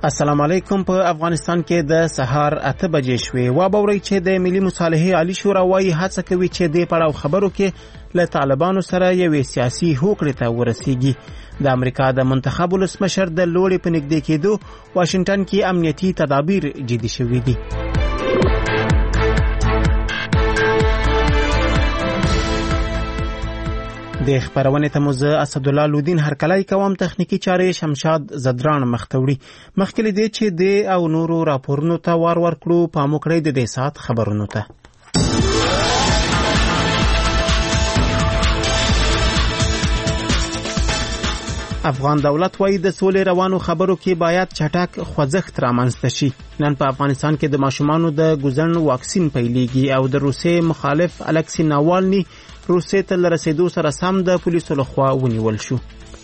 السلام علیکم. په افغانستان کې د سهار 8 بجې شوې. وابورئ چې د ملي مصالحې عالی شورا وايي هڅه کوي چې د پړاو خبرو کې له طالبانو سره یوې سیاسي هوکړې ته ورسیږي. د امریکا د منتخب ولسمشر د لوړې په نږدې کېدو واشنگټن کې امنیتي تدابیر جدي شوي دي. د خبرونه ته موزه اسدالله لودین هرکلای کوم. تخنیکی چارې شمشاد زدران مختوړي. مخکې دې چې د او نورو راپورونو ته وار ورکړو په موکړې د دې سات خبرونو ته. افغان دولت وايي د سولې روانو خبرو کې باید چټک خوځښت رامنځته شي. نن په افغانستان کې د ماشومانو د ګوزن واکسین پیلېږي او د روسیې مخالف الکسی ناوالني روسیې ته لرسېدو سره سم د پولیسو لخوا ونیول شو.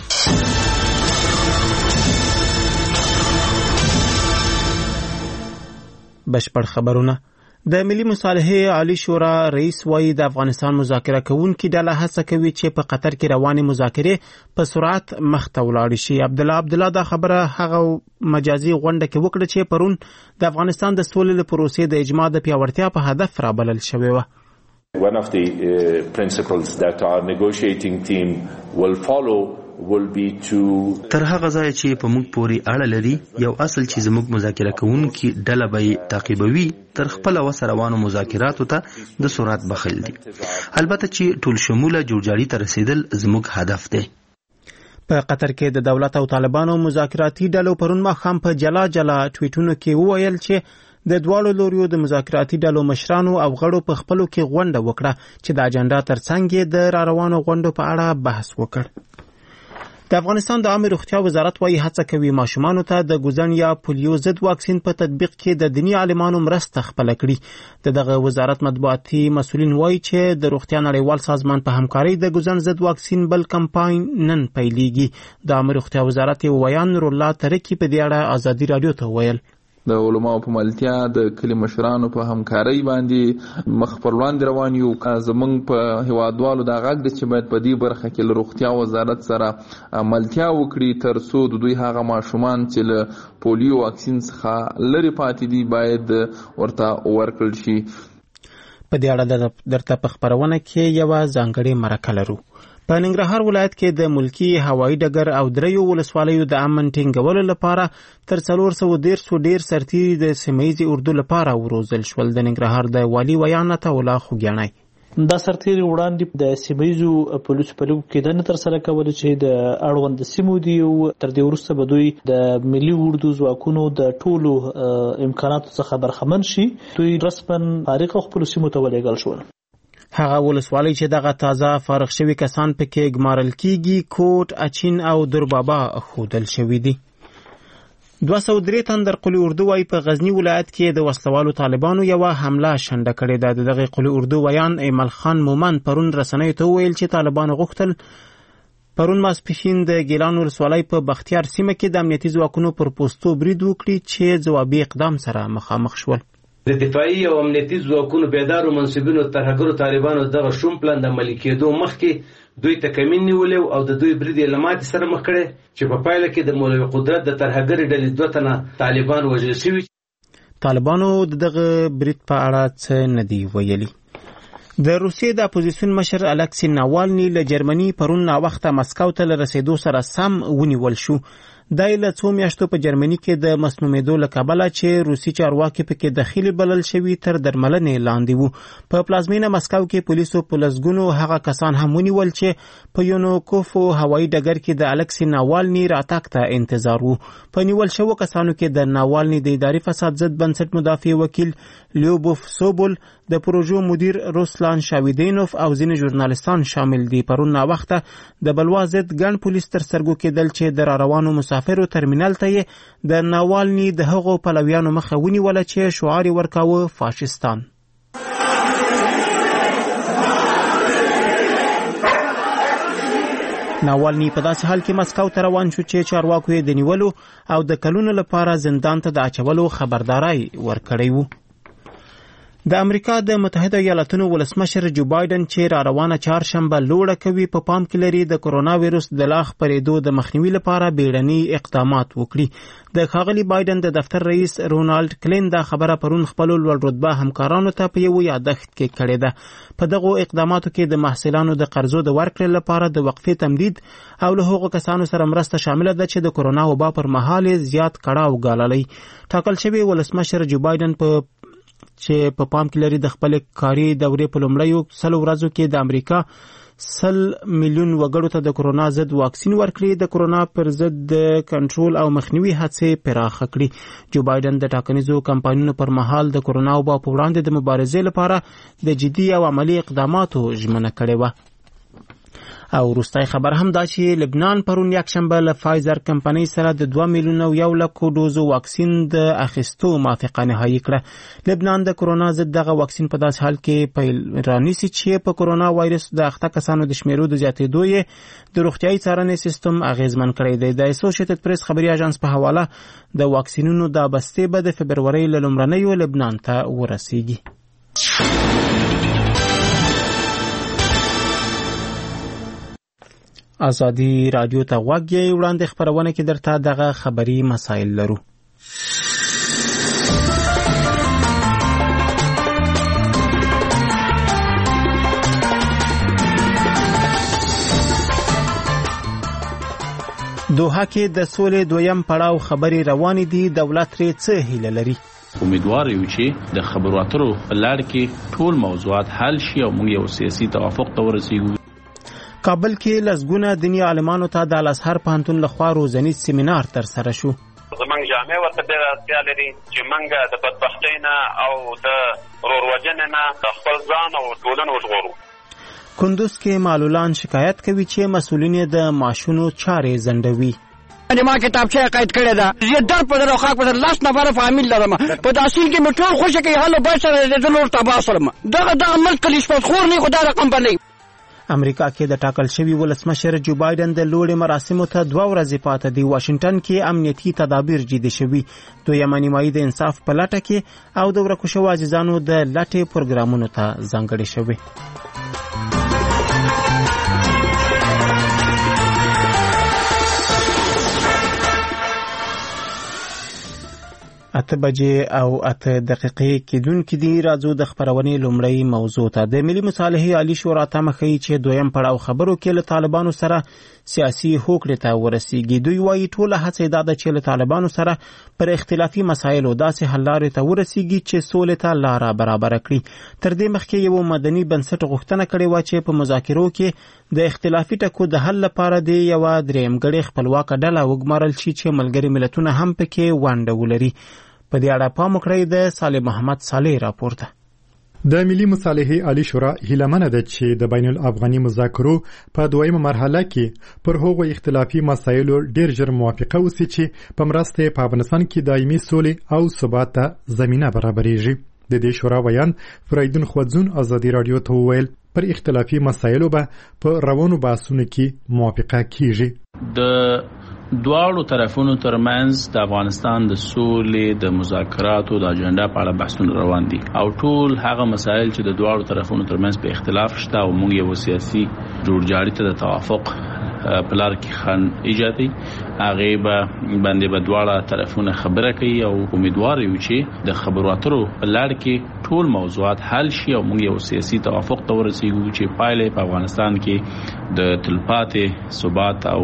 بشپړ خبرونه. د ملي مصالحې عالی شورا رئیس وايي د افغانستان مذاکره کوونکي ډله هڅه کوي چې په قطر کې روانې مذاکرې په سرعت مخته ولاړ شي. عبدالله دا خبره هغه مجازي غونډه کې وکړه چې پرون د افغانستان د سولې پروسې د اجماع د پیاوړتیا په هدف رابلل شوی و. One of the principles that our negotiating team will follow will be to تر هغه ځای چې په موږ پورې اړه لري یو اصل چې زموږ مذاکره کوونکي ډله به تعقیبوي تر خپل وسه روانو مذاکراتو ته د سرعت بخل دي. البته چې ټول شموله جوړجاړي ته رسیدل زموږ هدف دی. په قطر کې د دولت او طالبانو مذاکراتي ډلو پرون ماښام په جلا ټویټونو کې وویل چې د دواړو لوریو د مذاکراتي ډلو مشرانو او غړو په خپلو کې غونډه وکړه چې د اجنډا ترڅنګ د راروانو غونډو په اړه بحث وکړ. د افغانستان د عامه روغتیا وزارت وايي هڅه کوي ماشومانو ته د ګوزن یا پولیو ضد واکسین په تطبیق کې د دیني عالمانو مرسته خپل کړي. دغه وزارت مطبوعاتي مسؤلین وايي چې د روغتیا نړیوال سازمان په همکاري د ګوزن ضد واکسین بل کمپاین نن پیلېږي. د عامه روغتیا وزارت ویان نور الله ترکی په دې اړه ازادي رادیو ته ویل. د علماء په ملتیا د کلی مشرانو په همکارۍ باندې مخ پر وړاندې روان یو. زمونږ په هیوادوالو دا غږ دی چې باید په دې برخه کې له روغتیا وزارت سره ملتیا وکړي تر څو د دوی هغه ماشومان چې له پولیو واکسین څخه لرې پاتې دي باید ورته ورکړل شي. په دې اړه درته په خبرونه کې یو ځانګړې مرکه لرو. په ننګرهار ولایت کې د ملکی هوایي ډګر او دریو ولسوالیو د امن ټینګولو لپاره تر 410 ډیر سرتیري د سیمه‌ییزې اردو لپاره وروزل شول. د ننګرهار د والی ویان ته ولا خوګیانای دا سرتیري وړاندې د سیمه‌ییزو پولیسو په لګو کې د تر سره کول چې د اړوند سیمو دی او تر دې وروسته به دوی د ملي اردو ځواکونو د ټولو امکاناتو څخه برخمن شي. دوی رسمن فارغ خپل سیمو ته ولېږل شول. هغه ولسوالی چې دغه تازه فارغ شوی کسان پکې ګمارل کیږي کوټ، اچین او دربابا خودل شوی دي. 203 تن در قلی اردو وايي په غزنی ولایت کې د وسلوالو طالبانو یو حمله شنډه کړې ده. دغه قلی اردو ویان ایمل خان مومن پرون رسنیو ته ویل چې طالبانو غوښتل پرون ماسپښین د ګیلان ولسوالۍ په بختیار سیمه کې د امنیتي ځواکونو پر پوسټو برید وکړي چې ځوابي اقدام سره مخامخ شول. د دفاعي او امنیتي ځواکونو بیدارو منصبینو ترهګرو طالبانو دغه شوم پلان د عملي کېدو مخکې دوی ته کمین نیولې او د دوی برید یې له ماتې سره مخ کړی چې په پایله کې د مولوي قدرت د ترهګرې ډلې 2 تنه طالبان وژل شوي. طالبانو دغه برید په اړه څه نه دی ویلي. د روسیې د اپوزیسیون مشر الکسی ناوالني له جرمني پرون ناوخته مسکو ته لرسېدو سره سم ونیول شو. دای له 2 میاشتو په جرمني کې د مسمومیدو له کبله چې روسي چارواکي پکې دخیل بلل شوي تر درملنې لاندې وو. په پلازمینه مسکو کې پولیسو په لسګونو هغه کسان هم ونیول چې په یونوکوف هوایي ډګر کې د الکسی ناوالني راتګ ته انتظار وو. په نیول شوو کسانو کې د ناوالني د اداري فساد ضد بنسټ مدافع وکیل لیوبوف سوبول، د پروژو مدیر روسلان شاویدینوف او ځینې ژورنالستان شامل دي. پرون ناوخته د بلوا ضد ګڼ پولیس تر سترګو کېدل چې د راروانو مسافرو ترمینل ته د ناوالني د هغو پلویانو مخه ونیوله چې شعار ورکاوه فاشستان. ناوالني په داسې حال کې مسکو ته روان شو چې چارواکو یې د نیولو او د کلونو لپاره زندان ته د اچولو خبرداری ورکړی وو. د امریکا د متحده ایالاتونو ولسمشر جو بایدن چې را روانه چهارشنبه لوړه کوي په پام کې لري د کرونا وایرس د لا خپرېدو د مخنیوي لپاره بیړني اقدامات وکړي. د ښاغلي بایدن د دفتر رئیس رونالډ کلین دا خبره پرون خپلو لوړ رتبه همکارانو ته په یو یادښت کې کړې ده. په دغو اقداماتو کې د محصلانو د قرضو د ورکړې لپاره د وقفې تمدید او له هغو کسانو سره مرسته شامله ده چې د کرونا وبا پر مهال زیات کړاو ګاللی. ټاکل شوی ولسمشر جو بایدن چې په پام کې لري د خپل کاري دورې په لومړیو 100 ورځو کې د امریکا 100 میلیون وګړو ته د کرونا ضد واکسین ورکړي، د کرونا پر ضد د کنټرول او مخنیوي هڅې پراخه کړي. جو بایدن د ټاکنیزو کمپاینونو پر مهال د کرونا وبا په وړاندې د مبارزې لپاره د جدي او عملی اقداماتو ژمنه کړې وه. او وروستی خبر هم دا چې لبنان پرون یکشنبه له فایزر کمپنۍ سره د 2 میلیونه و 1 لکو ډوزو واکسین د اخیستو موافقه نهایي کړه. لبنان د کرونا ضد دغه واکسین په داسې حال کې پیل رانیسي چې په کرونا وایرس د اخته کسانو د شمیرو د زیاتېدو یې د روغتیايي څارنې سیستم اغیزمن کړی دی. د اسوسییټډ پریس خبري اژانس په حواله د واکسینونو دا بستې به د فبرورۍ له لومړنیو لبنان ته ورسیږي. ازادي رادیو ته غوږ یې وړاندې خبرونه کې درته دغه خبري مسایل لرو. دوحه کې د سولې دویم پړاو خبري روانې دي. دولت لري څه هیله لري؟ امیدوار یو چې د خبرو اترو په لړ کې ټول موضوعات حل شي او موږ یو سیاسي توافق ته ورسیږو. کابل کې لسګونه دیني عالمانو ته د الازهر پوهنتون لخوا روزنیز سیمینار ترسره شو. زمونږ جامع ورته ډېره اړتیا لري چې موږ د بدبختۍ نه او د وروروجنې نه خپل ځان او ټولنه وژغورو. کندوز کې معلولان شکایت کوي چې مسؤلین د معاشونو چارې ځنډوي. ما کتابچه قید کړې ده، زه در په در خاک په در لاس نفر فامیل لرم، په تحصیل کې مې ټول خوشې کوي، هله به سره د نور تباه سرم. دغه ملک کلیشپت خور نه خدا رقم باندې. امریکا کې د ټاکل شوی ولسمشر جو بایدن د لوړې مراسمو ته 2 ورځې پاتې دي. واشنگټن کې امنیتي تدابیر جدي شوي. دویمه نیمایي د انصاف په لټه کې او د ورکو شوو عزیزانو د لټې پروګرامونو ته ځانګړې شوي. اته بجې او 8 دقیقې کېدونکې دي. راځو د خبرونې لومړی موضوع ته. د ملي مصالحې عالی شورا تمه ښیي چې دویم پړاو خبرو کې له طالبانو سره سیاسي هوکړې ته ورسیږي. دوی وایي ټوله هڅه دا ده چې له طالبانو سره پر اختلافي مسایلو داسې حل لارې ته ورسیږي چې سولې ته لاره برابره کړي. تر دې مخکې یو مدني بنسټ غوښتنه کړې وه چې په مذاکرو کې د اختلافي ټکو د حل لپاره د یوه درېیمګړې خپلواکه ډله وګمارل شي چې ملګري ملتونه هم پکې ونډه ولري. په دې اړه پام وکړئ د صالح محمد صالح راپورته. د ملي مصالحې عالی شورا هیلهمنه ده چې د بین الافغاني مذاکرو په دویمه مرحله کې پر هغو اختلافي مسایلو ډیر ژر موافقه وسی چې په مرسته په افغانستان کې دایمي سولې او ثبات ته زمينه برابرېږي. د دې شورا بیان فریدون خوځون ازادي رادیو ته وویل پر اختلافي مسایلو به په روانو بحثونو کې موافقه کیږي. د دواړو طرفونو ترمنځ د افغانستان د سولې د مذاکراتو د اجنډا په اړه بحثونه روان دي او ټول هغه مسایل چې د دواړو طرفونو ترمنځ په اختلاف شته او موږ یو سیاسي جوړجاړي ته د توافق په لار کې خن ایجادي هغه باندې به دواړه طرفونه خبره کوي او امیدوار یو چې د خبرو اترو په لار کې ټول موضوعات حل شي او موږ یو سیاسي توافق ته ورسیږو چې پایله په افغانستان کې د تلپاتې ثبات او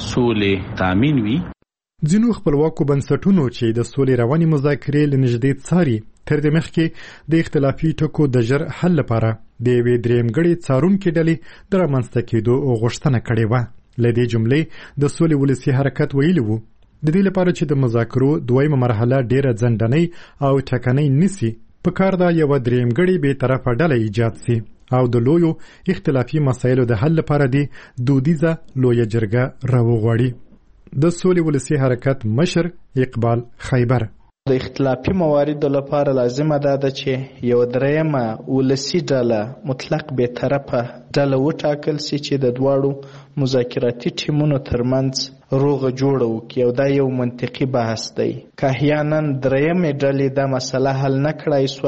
سولې تامین وي. ځینو خپلواکو بنسټونو چې د سولې رواني مذاکرې لنږدې څاري تر دې مخکې د اختلافي ټکو د ژر حل لپاره د یوې درېیمګړې څارونکې ډلې د رامنځته کېدو غوښتنه کړې وه. له دې جملې د سولې ولسي حرکت ویلي وو د دې لپاره چې د مذاکرو دویمه مرحله ډیره ځنډنۍ او ټکنۍ نسی په کار دا یوه درېیمګړې بې طرفه ډله ایجاد سي او د لویو اختلافي مسایلو د حل لپاره د دودیزه لویه جرګه راوغواړي. د سولې ولسي حرکت مشر اقبال خیبر د اختلافي مواردو لپاره لازمه ده چې یو درېیمه ولسي ډله مطلق بې طرفه ډله وټاکل سي چې د دواړو مذاکراتي ټیمونو ترمنځ روغه جوړه وکړي او دا یو منطقي بحث دی. که احیانا درېیمې ډلې دا مسله حل نه کړای سوه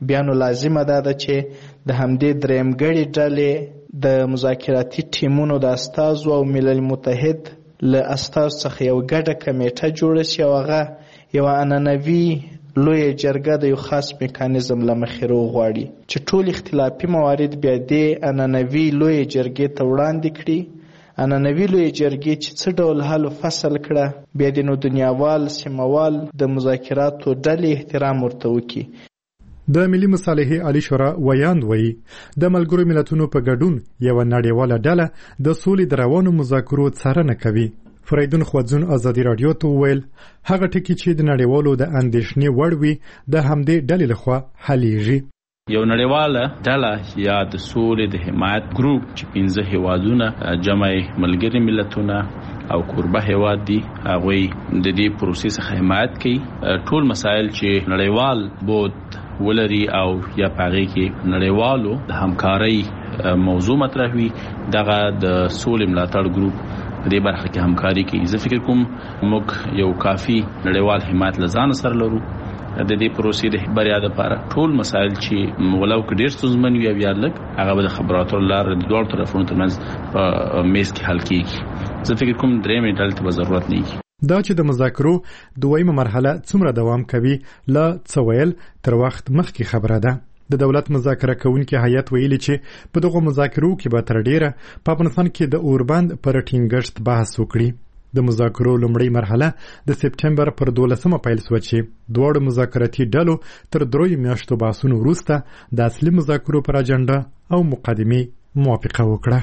بیا نو لازمه ده چې د همدې درېمګړې ډلې د مذاکراتي ټیمونو د استازو او ملل متحد له استازو څخه یو ګډه کمیټه جوړه شي او هغه یوه عنعنوي لویه جرګه د یو خاص میکانیزم له مخې راوغواړي چې ټول اختلافي موارد بیا دې عنعنوي لویې جرګې ته وړاندې کړي. عنعنوي لویې جرګې چې څه ډول حل فصل کړه بیا د نو دنیاوال سیمهوال د مذاکراتو ډلې احترام ورته وکړي. د ملي مصالحې عالی شورا ویاند وایي د ملګرو ملتونو په ګډون یوه نړیواله ډله د سولې د روانو مذاکرو څارنه کوي. فریدون خوځون ازادي راډیو ته وویل هغه ټکي چې د نړیوالو د اندېښنې وړ وي د همدې ډلې لخوا حلیږي. یو نړیواله ډله یا د سولې د حمایت ګروپ چې 15 هیوادونه جمع ملګري ملتونه او کوربه هیواد دي هغوی د دې پروسې څخه حمایت کوي. ټول مسایل چې نړیوال بود ولري او یا پاغي کې نړیوالو د همکارۍ موضوع مطرح وي دغه د سولې ملاتړ ګروپ دې برخه کې همکاري کوي. زه فکر کوم موږ یو کافي نړیوال حمایت لزان سره لرو د دې پروسې د بریا لپاره. ټول مسایل چې ولو کې ډېر ستونزمن وي یا لږ هغه به د خبراتو لپاره د دوه طرفونو ترمنځ په میز کې حل کیږي. زه فکر کوم درېمې ډلې ته ضرورت نه وي. دا چې د مذاکرو دویمه مرحله څومره دوام کوي لا څه ویل تر وخت مخکې خبره ده. د دولت مذاکره کوونکي هیئت ویلي چې په دغه مذاکرو کې به تر ډیره په افغانستان کې د اوربند پر ټینګښت بحث وکړي. د مذاکرو لومړی مرحله د سپټمبر پر 12مه پیل شوه چې دواړو مذاکراتي ډلو تر 3 میاشتو بحثونو وروسته د اصلي مذاکرو پر اجنډا او مقدمې موافقه وکړه.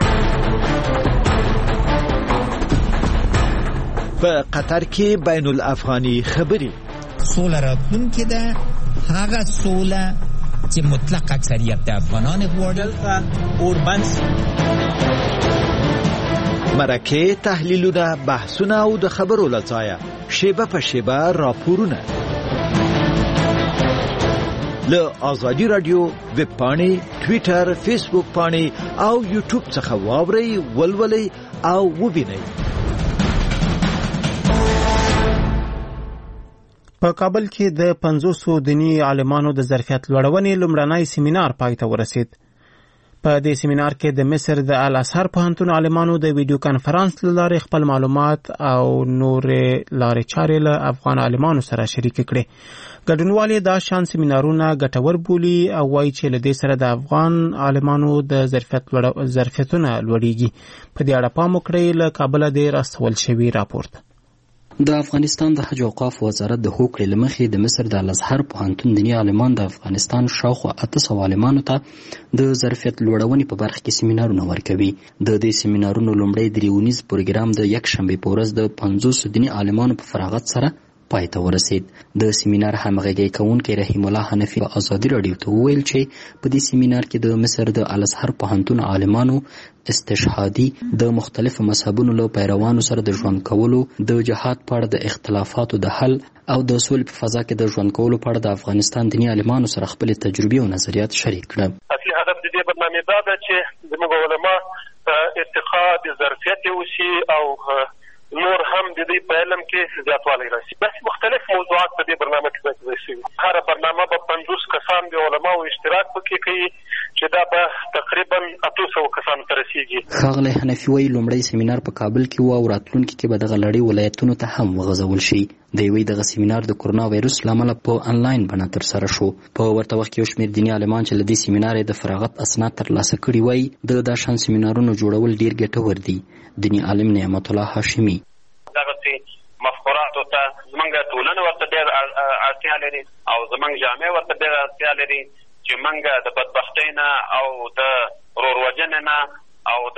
په قطر کې بین الافغاني خبري سوله راتلونکې ده هغه سوله چې مطلق اکثریت د افغانان غواړي. اوربند مرکه تحلیلونه بحثونه او د خبرو لځایه شیبه په شیبه راپورونه له آزادي رادیو ویب پاڼې ټویټر فیسبوک پاڼې او یوټیوب څخه واورئ ولولئ او ووینئ. په کابل کې د 500 دینی عالمانو د ظرفیت لوړونې لومړنی سیمینار پای ته ورسید. په دې سیمینار کې د مصر د الازهر پوهنتون عالمانو د ویډیو کانفرنس له لارې خپل معلومات او نور لارې چارې له افغان عالمانو سره شریک کړي. ګډونوالي دا شان سیمینارونه ګټور بولي او وایي چې له دې سره د افغان عالمانو د ظرفیتونه لوړیږي. په دې اړه پام وکړئ. له کابل د راستول شوی راپورټ. د افغانستان د حج او اوقاف وزارت د هوکړې له مخې د مصر د الازهر پوهنتون دیني عالمان د افغانستان شاوخوا 800 عالمانو ته د ظرفیت لوړونې په برخه کې سیمینارونه ورکوي. د دې سیمینارونو لومړی دریونیز پروګرام د یکشنبې په ورځ د 500 دیني عالمانو په فراغت سره پای ته ورسید. د سیمینار همغږی کوونکی رحیم الله حنفي په آزادي راډیو ته وویل چې په دې سیمینار کې د مصر د الازهر پوهنتون عالمانو استشهادي د مختلفو مذهبونو له پیروانو سره د ژوند کولو، د جهاد په اړه د اختلافاتو د حل او د سولې په فضا کې د ژوند کولو په اړه د افغانستان دیني عالمانو سره خپل تجربې او نظریات شریک کړل. اصلي هدف د دې برنامې دا ده چې زموږ علما ارتقا د ظرفیت وشي او نور هم د دې په علم کې زیاتوالی راشي. بس مختلف موضوعات په دې برنامه کې ذکر شوي. هر برنامه به 50 کسان د علماو اشتراک پکې کوي چې دا به تقریبا 800 کسانو ته رسیږي. ښاغلی حنفي وایي لومړی سیمینار په کابل کې و او راتلونکي کې به دغه لړۍ ولایتونو ته هم وغځول شي. دی وایي دغه سیمینار د کورونا وایرس له امله په انلاین بڼه ترسره شو. په ورته وخت کې یو شمېر دیني عالمان چې له دې سیمینار د فراغت اسناد ترلاسه کړي وایي د دا شان سیمینارونو جوړول ډېر ګټور دي. دیني عالم نعمت الله هاشمي دغسې مفکوراتو ته زمونږ ټولنه ورته ډېر اړتیا لري او زمونږ جامع ورته ډېر اړتیا لري چې موږ د بدبختۍ نه او د وروروجنې نه او د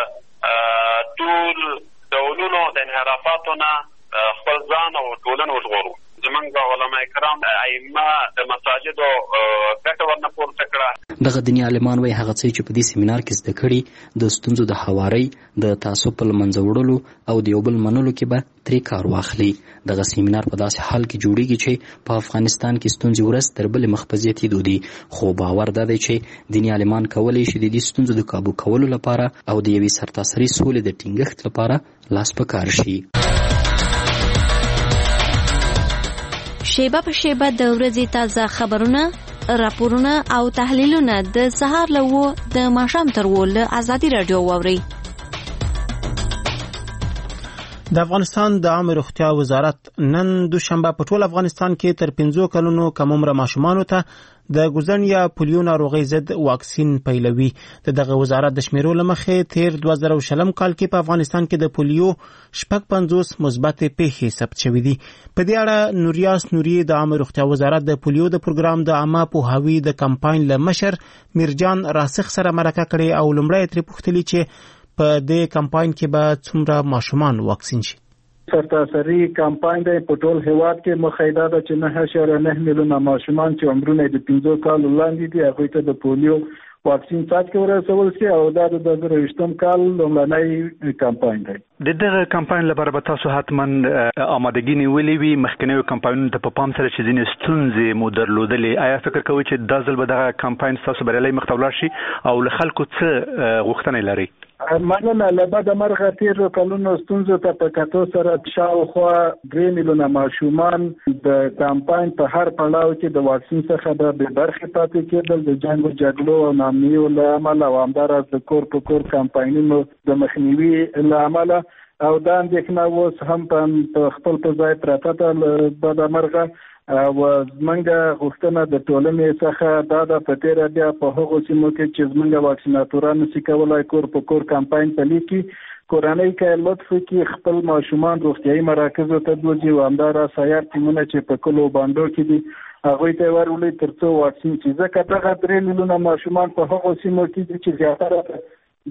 ټول ډولونو د انحرافاتو نه خپل ځان او ټولنه وژغورو. زمونږ علما کرام ائمه د مساجدو ګټه ورنه پورته کړه. دغه دیني عالمان وایي هغه څه چې په دې سیمینار کې زده کړي د ستونزو د هوارۍ، د تعصب په له منځه وړلو او د یو بل منلو کې به ترې کار واخلي. دغه سیمینار په داسې حال کې جوړیږي چې په افغانستان کې ستونزې ورځ تر بلې مخ په زیاتېدو دي، خو باور دا دی چې دیني عالمان کولی شي د دې ستونزو د کابو کولو لپاره او د یوې سرتاسري سولې د ټینګښت لپاره لاس په کار شي. شیبه په شیبه د ورځې تازه خبرونه راپورونه او تحلیلونه د سهار له 8 د ماښام تر 8 له ازادي رادیو واورئ. د افغانستان د عامه روغتیا وزارت نن دوشنبه په ټول افغانستان کې تر 15 کلونو کم عمره ماشومانو ته د ګوزن یا پولیو ناروغۍ ضد واکسین پیلوي. دغه وزارت د شمیرو له مخې تیر 2020 کال کې په افغانستان کې د پولیو 55 مثبت پیښې ثبت شوې دي. په دې اړه نوریاس نوري د عامه روغتیا وزارت د پولیو د پروګرام د عامه پوهاوي د کمپاین له مشر میرجان راسخ سره مرکه کړې او لومړی ترې پوښتلي چې په دې کمپاین کې به څومره ماشومان واکسین شي. سرتاسري کمپاین دی په ټول هیواد کې مخیده ده چې 9.9 میلیونه ماشومان چې عمرونه د 15 کال وړاندې دي هغوی ته د پولیو واکسین څاڅکي ورسول شي او دا د 2020 کال لومړنی کمپاین دی. د دغه کمپاین لپاره به تاسو حتما آمادګي نیولې وي. مخکنیو کمپاینونو ته په پام سره چې ځینې ستونزې مو درلودلې، آیا فکر کوئ چې دا ځل به دغه کمپاین ستاسو بریالی مخ ته ولاړ شي او له خلکو څه غوښتنې لري؟ مننه. له بعد مرغه تیر کلونو ستونزو ته په کتو سره شاوخوا 3 میلیونه ماشومان د کمپاین په هر پړاو کې د واکسین څخه د برخې پاتې کېدل د جنګ او جګړو او ناامنیو له امله او همداراز د کور په کور کمپاینونو د مخنیوي له امله او دا اندېښنه اوس هم په خپل په ځای پرته ده. بعد مرغه او زمونږ غوښتنه د ټولنې څخه دا د پتیره بیا په هغو سیمو کې چې زمونږ واکسیناتوران نشي کولای کور په کور کمپاین پلي کړي، کورنۍ کې لطف وکړي خپل ماشومان روغتیایي مراکزو ته بوځي او همداراز سیار ټیمونه چې په کلو باندو کې دي هغوی ته ورولي تر څو واکسین شي. ځکه دغه 3 میلیونه ماشومان په هغو سیمو کې دي چې زیاتره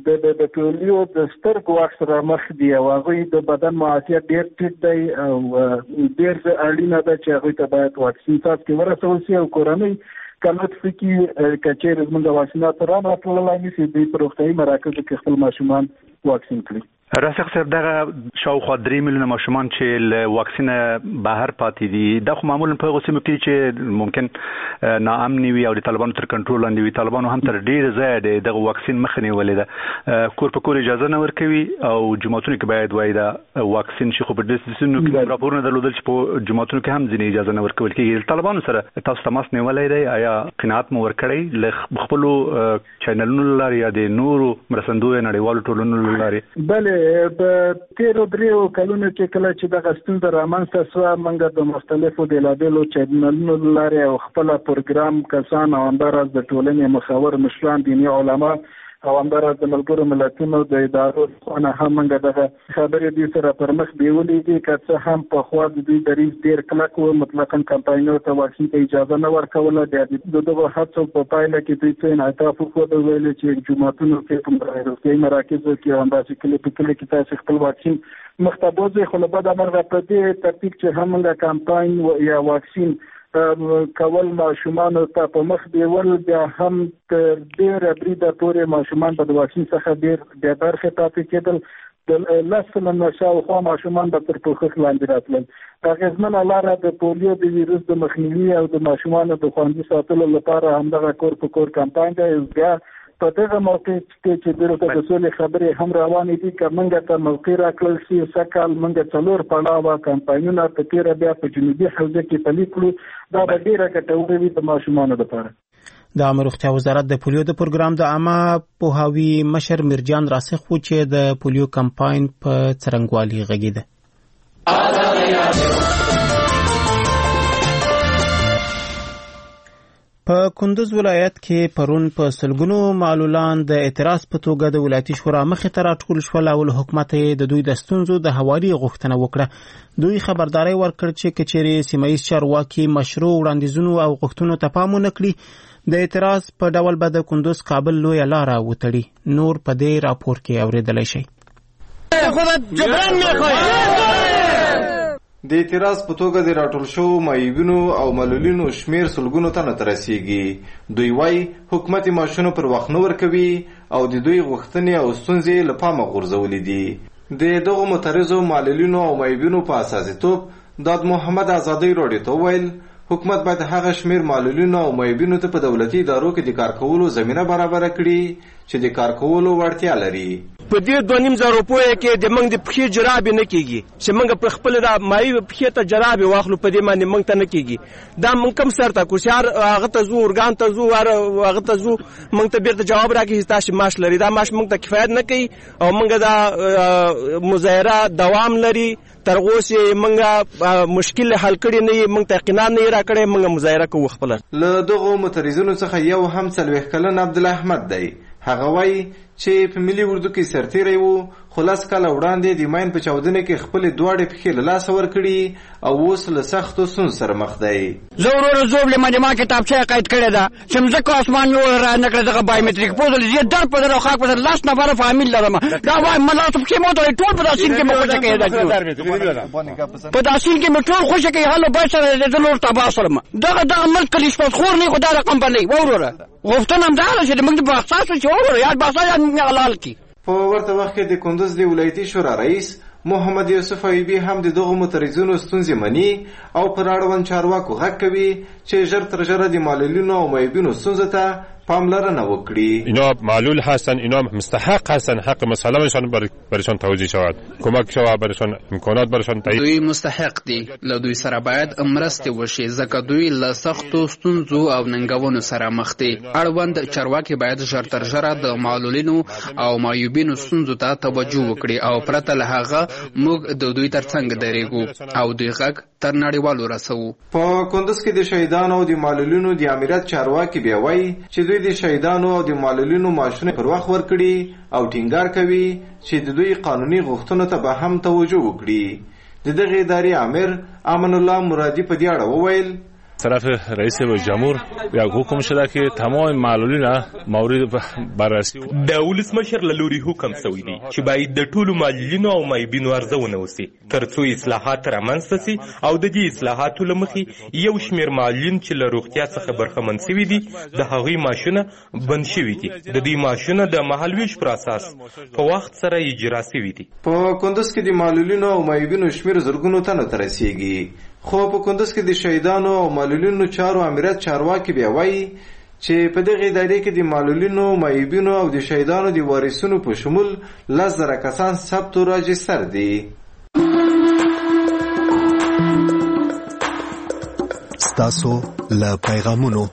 د پولیو د سترګو واکس را مخ دي او هغوی د بدن معافیت ډېر ټیټ دی او ډېر اړینه ده چې هغوی ته باید واکسین څاڅکي ورسول شي او کورنۍ که لطف وکړي که چېرې زموږ واکسیناتوران راټولولی نشي دوی په روغتیایي مراکزو کې خپل ماشومان واکسین کړي. راسخ صاحب، دغه شاوخوا 3 میلیونه ماشومان چې له واکسینه بهر پاتې دي دا خو معمولا په هغو سیمو کې چې ممکن ناامني وي او د طالبانو تر کنټرول لاندې وي. طالبانو هم تر ډېره ځایه د دغه واکسین مخه نیولې ده. کور په کور اجازه نه ورکوي او جوماتونو کې باید وایي دا واکسین شي، خو په دې سیمو کې راپورونه درلودل چې په جوماتونو کې هم ځینې اجازه نه ورکول کېږي. طالبانو سره تاسو تماس نیولی دی؟ آیا قناعت مو ورکړی له خپلو چینلونو له لارې یا د نورو مرستندویو نړیوالو ټولنو له لارې؟ بله، په تیرو 3 کلونو کې کله چې دغه ستونزه رامنځته شوه موږ د مختلفو بېلابېلو چینلونو له لارې او خپله پروګرام کسان او همداراز د ټولنې مخور مشران، دیني علما او همداراز د ملګرو ملتونو د ادارو څخه هم موږ دغه خبرې دوی سره پر مخ بیولې دي. که څه هم پخوا د دوی دریځ ډېر کلک و، مطلقاً کمپاینونو ته واکسین ته اجازه نه ورکوله. د دغو هڅو په پایله کې دوی څه انعطاف وښوده، ویلې چې جوماتونو کې په روغتیایي مراکزو کې او همداسې کلي په کلي کې تاسې خپل واکسین مخ ته بوځئ. خو له بده مرغه په دې ترتیب چې هم موږ کمپاین یا واکسین کول ماشومانو ته په مخ بیول، بیا هم تر ډېره بریده پورې ماشومان به د واکسین څخه ډېر بې برخې پاتې کېدل. د 10 سلنه شاوخوا ماشومان به تر پوښښ لاندې راتلل. اغېزمنه لاره د پولیو د ویروس د مخنیوي او د ماشومانو د خوندي ساتلو لپاره همدغه کور په کور کمپاین دی. بیا په دغه موقع کې چې دلته د سولې خبرې هم روانې دي، که موږ ته موقع راکړل شي سږکال موږ 4 پړاوه کمپاینونه په تېره بیا په جنوبي حوزه کې پلي کړو، دا به ډېره ګټوره وي د ماشومانو لپاره. د عامه روغتیا وزارت د پولیو د پروګرام د عامه پوهاوي مشر میرجان راسخ و چې د پولیو کمپاین په څرنګوالي غږیده. په کندوز ولایت کې پرون په سلګونو معلولان د اعتراض په توګه د ولایتي شورا مخې ته راټول شول او له حکومت د دوی د ستونزو د هواري غوښتنه وکړه. دوی خبرداری ورکړ چې کچېرې سیمایي چارواکي مشروع وړاندیزونو او غوښتنو ته پام ونه کړي د اعتراض په ډول به د کندوز کابل لویه لاره وتړي. نور په دې راپور کې اورېدلی شئ. د اعتراض په توګه د راټول شوو معیوبینو او معلولینو شمیر سلګونو تنو ته رسیږي. دوی وايي حکومت معاشونو پر وخت نه ورکوي او د دوی غوښتنې او ستونزې له پامه غورځولې دي. د دغو معترضو معلولینو او معیوبینو په اساسیتوب داد محمد آزادی راډیو ته وویل حکومت باید هغه شمیر معلولینو او معیوبینو ته په دولتي ادارو کې د کار کولو زمینه برابره کړي چې د کار کولو وړتیا لري. په دې 2,500 روپیو کې د موږ د پښې جرابې نه کېږي چې موږ په خپل دا مایي پښې ته جرابې واخلو په دې باندې موږ ته نه کېږي دا موږ کم سر ته کوشار هغه ته ځو ارګان ته ځو هغه ته ځو موږ ته بیرته جواب راکړي تاسو معاش لري دا معاش موږ ته کفایت نه کوي او موږ دا مظاهره دوام لري تر اوسه موږ مشکل حل کړی نه موږ ته قناعت نه راکړي موږ مظاهره کوو خپل له دغه متریزونو څخه یو هم 40 کلن عبدالله احمد دی هغه وایي چې په ملي اردو کې سرتیری وو خو لاس کاله وړاندې د ماین په چاودنه کې خپل دواړې پښې له لاسه ورکړي او اوس له سختو ستونزو سره مخ دی زه ورور زوب له ما کتابچه قید کړې ده چې مځکه اسمان مې ور نه کړې دغه بایومټریک پوزل زیات در په در خاک په لاس نه بره فامیل لرم دا وای مله ته کې مو ته ټول په داسین کې مو خوښه کېده په داسین کې مو ټول خوښه کې حاله بشره د نور تباسلم دغه ملک کلیش په خور نه خدای رقم باندې وروره غوښتنه هم دا چې موږ په احساس چې وروره یاد باسه حلال کی په ورته وخت کې د کندوز د ولایتي شورا رئیس محمد یوسف ایوبی هم د دغه متریزونو ستونزې مني او پر اړوند چارواکو غږ کوي چې ژر تر ژره د معلولینو او معیوبینو ستونزو ته پاملرنه وکړي اینا معلول هستن اینا مستحق هستن حق مسئلهشان برشان توجیه شود کمک شود برشان امکانات برشان تعیین دوی مستحق دي له دوی سره باید مرسته وشي ځکه دوی له سختو ستونزو او ننګونو سره مخ دي اړوند چارواکي باید ژر تر ژره د معلولینو او معیوبینو ستونزو ته توجه وکړي او پرته له هغه موږ د دوی ترڅنګ درېږو او دوی غږ تر نړیوالو رسوو په کندوز کې د شهیدانو او د معلولینو د امریت چارواکي بیا وایي چې دوی د شهیدانو او د معلولینو معاشونه پر وخت ورکړي او ټینګار کوي چې د دوی قانوني غوښتنو ته به هم توجه وکړي د دغه ادارې امیر امان الله مرادی په دې اړه وویل طرف رئیس جمهور یا حکم شده که تمام معلولین مورد بررسی د ولسمشر له لوري حکم شوی دی چې باید د ټولو معلولینو او معیوبینو ارزونه وشي ترڅو اصلاحات رامنځته شي او د دې اصلاحاتو له مخې یو شمېر معلولین چې له روغتیا څخه برخمن شوي دي د هغوی معاشونه بند شوي دي د دوی معاشونه د مهالویش پر اساس په وخت سره اجرا شوي دي په کندوز کې د معلولینو او معیوبینو شمېر زرګونو تنو ته رسیږي خو په کندوز کې د شهیدانو او معلولینو چارو امریت چارواکي بیا وایي چې په دغه ادارې کې د معلولینو معیوبینو او د شهیدانو د وارثینو په شمول 10,000 کسان ثبت او راجستر دي ستاسو له پیغامونو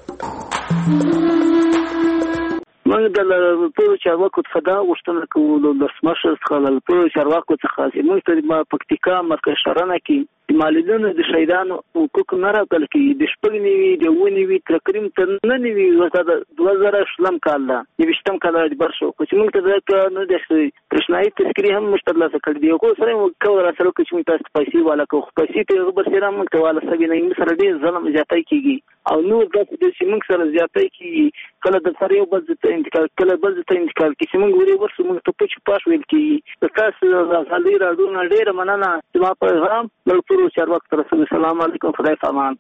موږ د ټولو چارواکو څخه دا غوښتنه کوو د ولسمشر څخه له ټولو چارواکو څخه چې موږ ته د پکتیکا مرکز شرنه کې د معلولینو د شهیدانو حقوق نه راکړل کېږي د شپږ نوي د اووه نوي تقریم تر نه نوي ورته د 2000 کال ده 20 کال د بر شو چې موږ ته د نه د تشنایي تذکرې هم موږ ترلاسه کړې دي خو سره موږ کول راځو چې موږ تاسو پیسې والا کو پیسې ته خبر سره موږ ته والا سبي نه موږ سره ډېر ظلم زیاتای کېږي او نور د چې موږ سره زیاتای کېږي کله د سره یو بل ته انتقال کله بل ته انتقال کې چې موږ ورې ورسو موږ ته پاش ویل کېږي تاسو غالي راډیو نه ډېر مننه چې ما پیغام ټولو چارواکو ته رسوم السلام علیکم خدای پامان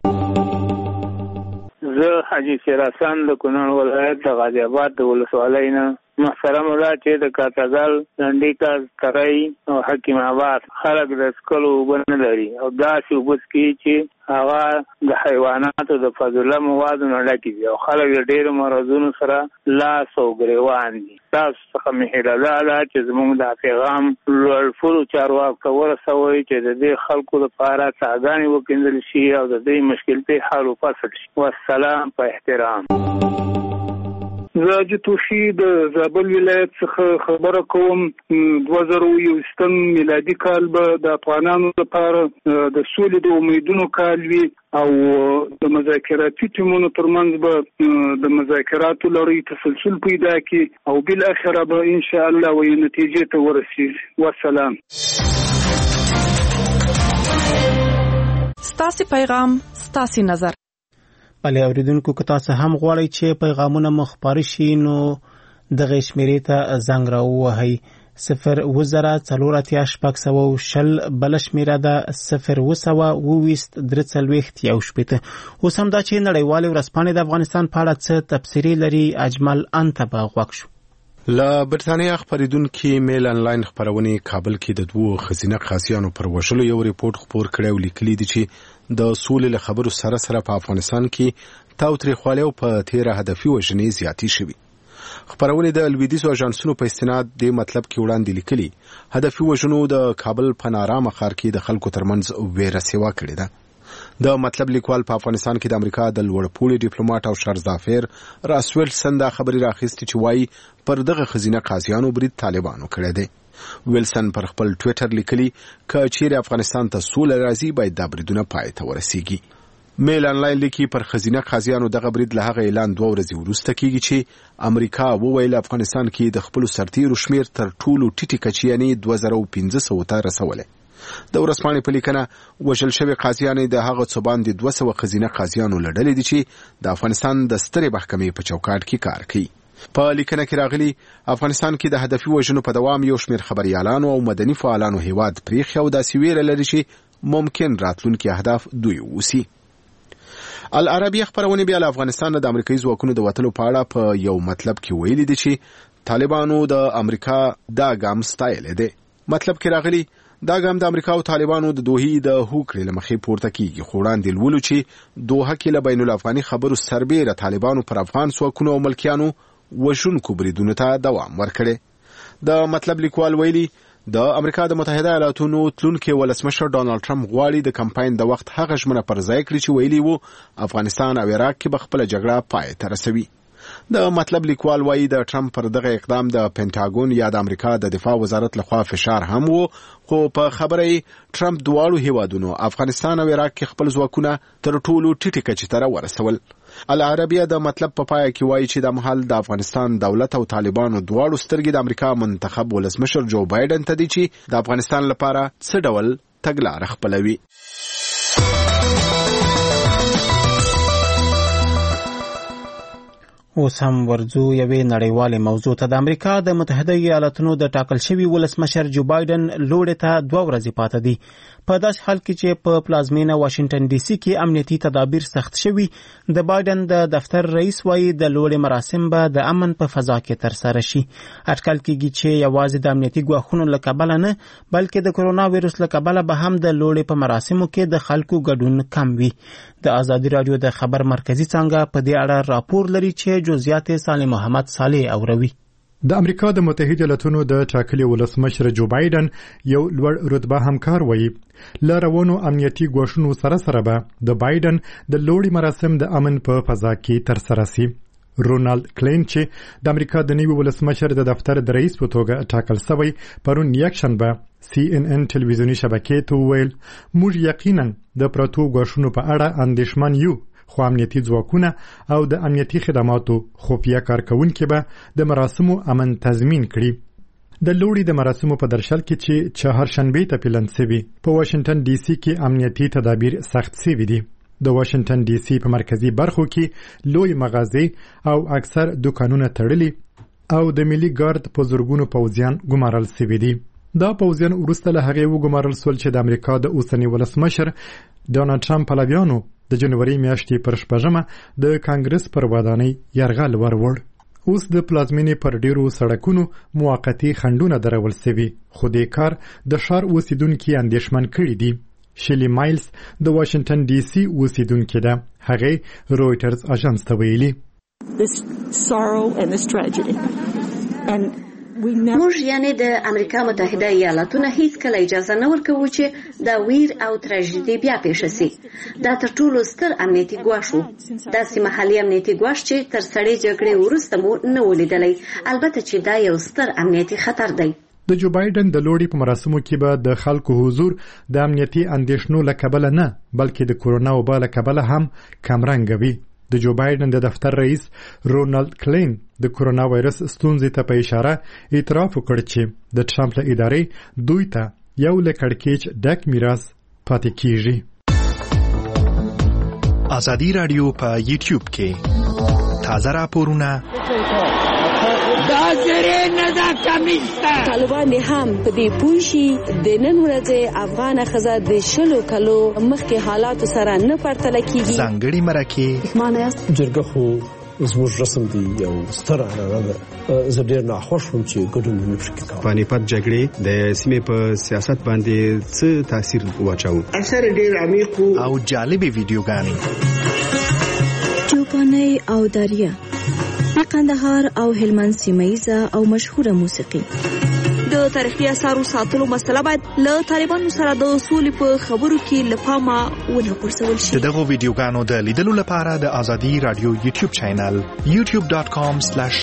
زه حاجی شیر حسن د کونړ ولایت د غازی آباد د ولسوالۍ نه محترم الله چې د کاتګل لنډیکا ترای او حکیم آباد خلک د سکلو وبنه لري او داسې وبس کې چې هغه د حیواناتو د فاضله موادو نه ډکې دي او خلک ډېر مرضونو سره لاس او ګریوان دي تاسو څخه مې هیله ده چې زموږ د پیغام لوړ چارواکو ته ورسوئ چې د دې خلکو لپاره څاګانې وکیندل شي او د دې مشکلتې حل وفصل شي والسلام په احترام زه جتوشي د زابل ولایت څخه خبره کوم 2021 میلادي کال به د افغانانو لپاره د سولې د امیدونو کال وي او د مذاکراتي ټیمونو ترمنځ به د مذاکراتو لړۍ تسلسل پیدا کړي او بالاخره به ان شاء الله وي نتیجې ته ورسیږي والسلام ستاسو پیغام ستاسو نظر بله اوریدونکو که تاسو هم غواړئ چې پیغامونه مو خپاره شي نو دغه شمیرې ته زنګ راووهئ 0204860 بل شمیره ده 0202340 اوس هم دا چې نړیوالې ورځپاڼې د افغانستان په اړه څه تبصرې لري اجمل انته به غوږ شو له برتانیا خبرېدونکي میل انلاین خبرونه کابل کې د دوه خزینه قاضیانو پر وشلو یو ریپورت خبر کړی او لیکلي دي چې د سولې له خبرو سره په افغانستان کې تاوتریخوالی او په تیره هدفي وژنې زیاتې شوي خبرونه د لویدیځو اژانسونو په استناد د مطلب کې وړاندې لیکلي هدفي وژنو د کابل په نارامه ښار کې د خلکو ترمنځ ویره سیوا کړې ده. د مطلب لیکوال په افغانستان کې د امریکا د لوړپوړي ډیپلوماټ او شرزافیر راسویلسن دا خبري راخستې چې وایي پر دغه خزینه قاضیانو برید طالبانو کړی دی. ویلسن پر خپل ټویټر لیکلي که چیرې افغانستان ته سوله راځي باید دا بریدونه پای ته ورسیږي. میل انلاین لیکي پر خزینه قاضیانو دغه برید له هغه اعلان 2 ورځې وروسته کیږي چې امریکا وویل افغانستان کې د خپل سرتیرو شمیر تر ټولو ټیټی کچې یعنی 2500 ته رسولې. د ورځپاڼې په لیکنه وژل شوی قاضیان د هغه څه باندې 200 خزینه قاضیانو لړلې دي چې د افغانستان د سترې محکمې په چوکاټ کې کار کوي. په لیکنه کې راغلي افغانستان کې د هدفي وژنو په دوام یو شمیر خبريالانو او مدني فعالانو هیواد پریخي او داسې ویره لري چې ممکن راتلونکي اهداف دوی وسی. العربیه خبرونه بیا له افغانستان د امریکایي ځواکونو د وټلو په اړه په یو مطلب کې ویلي دي چې طالبانو د امریکا دا ګام ستایل دي. مطلب کې راغلي دا ګام د امریکا او طالبانو د دوحې د هوکړې لمخې پورته کیږي. خوړاندې لولو چې دوحه کې له بین الافغاني خبرو سربېره طالبانو پر افغان ځواکونو او ملکیانو وژونکو بریدونو ته دوام ورکړي. د مطلب لیکوال ویلي د امریکا د متحده ایالاتونو تلونکي ولسمشر ډانلډ ټرمپ غواړي د کمپاین د وخت هغه ژمنه پر ځای کړي چې ویلي وو افغانستان او عراق کې به خپل جګړه پای ته رسوي. د مطلب لیکوال وایي د ټرمپ پر دغه اقدام د پینټاګون یا د امریکا د دفاع وزارت لخوا فشار هم وو، خو په خبره ټرمپ دواړو هیوادونو افغانستان او عراق کې خپل ځواکونه تر ټولو ټیټې کچې ته ورسول. العربیه د مطلب په پای کې وایي چې د مهال د افغانستان دولت او طالبانو دواړو سترګې د امریکا منتخب ولسمشر جو بایدن ته دي چې د افغانستان لپاره څه ډول تګلاره خپلوي. اوس هم ورځو یوې نړیوالې موضوع ته. د امریکا د متحده ایالاتونو د ټاکل شوي ولسمشر جو بایدن لوړې ته 2 ورځې پاتې دي. په داسې حال کې چې په پلازمینه واشنگټن ډي سي کې امنیتي تدابیر سخت شوي، د بایدن د دفتر رئیس وایي د لوړې مراسم به د امن په فضا کې ترسره شي. اټکل کېږي چې یوازې د امنیتي ګواښونو له کبله نه بلکې د کرونا وایرس له کبله به هم د لوړې په مراسمو کې د خلکو ګډون کم وي. د ازادي راډیو د خبر مرکزی څنګه په دې اړه راپور لري چې جزئیات سالم محمد صالح اوروي. د امریکا د متحده ایالاتونو د ټاکلي ولسمشر جو بایدن یو لوړ رتبه همکار وایي له روانو امنیتي ګواښونو سره به د بایدن د لوړې مراسم د امن په فضا کې ترسره شي. رونالد کلین چې د امریکا د نوي ولسمشر د دفتر د رئیس په توګه ټاکل شوی پرون یکشنبه CNN ټلویزیوني شبکې ته وویل موږ یقینا د پراتو ګواښونو په اړه اندېښمن یو، خو امنیتي ځواکونه او د امنیتي خدماتو خفیه کارکونکي به د مراسمو امن تضمین کړي. د لوړې د مراسمو په درشل کې چې چهارشنبه ته پلان شوی په واشنگټن ډي سي کې امنیتي تدابیر سخت شوي دي. د واشنگټن ډي سي په مرکزی برخو کې لوی مغازې او اکثر دکانونه تړلي او د ملي ګارد په زورګونو پوځیان ګمارل شوي دي. دا پوځیان وروسته له هغې وګمارل شول چې د امریکا د اوسني ولسمشر ډونالډ ټرمپ پلویانو د جنوري میاشتې پر 6مه د کانګرس پر ودانۍ یرغل وروړ. اوس د پلازمینې پر ډیرو سړکونو موقتی خنډونه درول شوي، خو دې کار د ښار اوسیدونکي اندېښمن کړي دي. شیلی مایلز د واشنگټن ډي سي اوسیدونکې ده. هغې رویټرز اژانس ته ویلي موږ یعنی د امریکا متحده ایالاتونو هیڅ کله اجازه نه ورکوو چې دا ویر او تراژیدي بیا پیښ شي. دا تر ټولو ستر امنیتي ګواښ و. داسې محلي امنیتي ګواښ چې تر سړې جګړې وروسته مو نه ولیدلی، البته چې دا یو ستر امنیتي خطر دی. د جو بایدن د لوړې په مراسمو کې به د خلکو حضور د امنیتي اندېښنو له کبله نه بلکې د کورونا وبا له کبله هم کمرنګه وي. د جو بایدن د دفتر رئیس رونالد کلین د کورونا وایرس ستونزې ته په اشاره اعتراف وکړ چې د ټرمپ له ادارې دوی ته یو له کړکېچ ډک میراث پاتې کیږي. ازادي راډیو په یوټیوب کې تازه راپورونه طالبان هم په دې پوه شي د نن ورځې افغان ښځه د 20 کلو مخکې حالاتو سره نه پرتله کیږي. ځانګړي مرکې جرګه خو زموږ رسم دی یو ستر عنعنه ده. زه ډېر ناخوښ وم چې ګډون نه پکې کوم. پانیپت جګړې د سیمې په سیاست باندې څه تاثیر واچاوه؟ اثر ډېر عمیق او جالبې ویډیوګانې چوپانۍ او دریا د قندهار او هلمند سیمه‌یزه او مشهوره موسیقي. د تاریخي اثارو ساتلو مسله باید له طالبانو سره د سولې په خبرو کې له پامه ونه غورځول شي. دغه ویډیوګانو د لیدلو لپاره د آزادي رادیو یوټیوب چینل youtube.com/